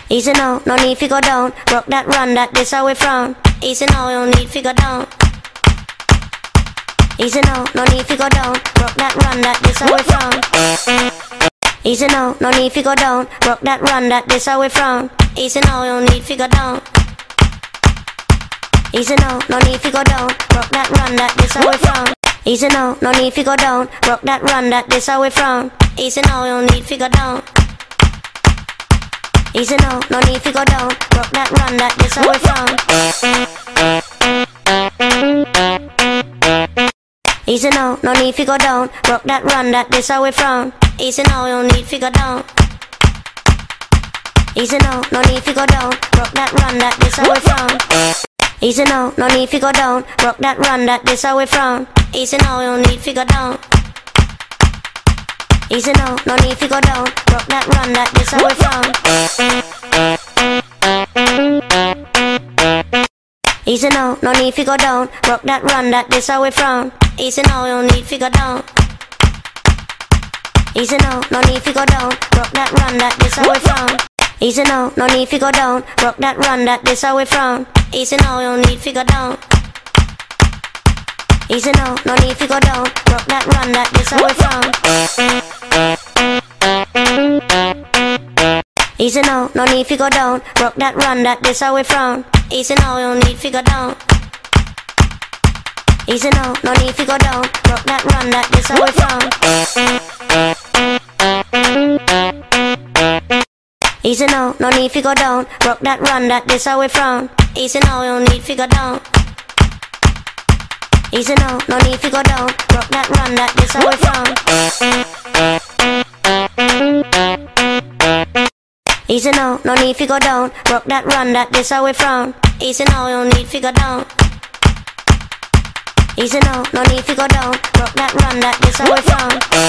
Easy now, no need to go down. Rock that, run that, this how we frown. Easy now, you don't need to go down. Easy now, no need to go down. Rock that, run that, this how we frown. Easy now, no need to go down. Rock that, run that, this how we frown. Easy now, you don't need to go down. Easy now, no need to go down. Rock that, run that, this how we frown. Easy now, no need to go down. Rock that, run that, this how we frown. Easy now, you don't need to go down. Easy now, no need to go down. Rock that, run that, this how we frown. Easy now, no need to go down. Rock that, run that, this how we frown. Easy now, you don't need to go down. Easy now, no need to go down. Rock that, run that, this how we frown. Easy now, no need to go down. Rock that, run that, this how we frown. Easy now, you don't need to go down. Easy now, no need to go down. Rock that, run that, this how we frown. Easy now, no need to go down. Rock that, run that, this how we frown. Easy now, you don't need to go down. Easy now, no need to go down. Rock that, run that, this how we frown. Easy now, no need to go down. Rock that, run that, this how we frown. Easy now, you don't need to go down. Easy now, no need to go down. Rock that, run that, this how we frown. Easy now, no need to go down. Rock that, run that, this how we frown. Easy now, you don't need to go down. Easy now, no need to go down. Rock that, run that, this how we frown. Easy now, no need to go down. Rock that, run that, this how we frown. Easy now, you don't need to go down. Easy now, no need to go down. Rock that, run that, this how we frown. Easy now, no need to go down. Rock that, run that, this how we frown. Easy now, you don't need to go down. Easy now, no need to go down. Rock that, run that, this how we frown.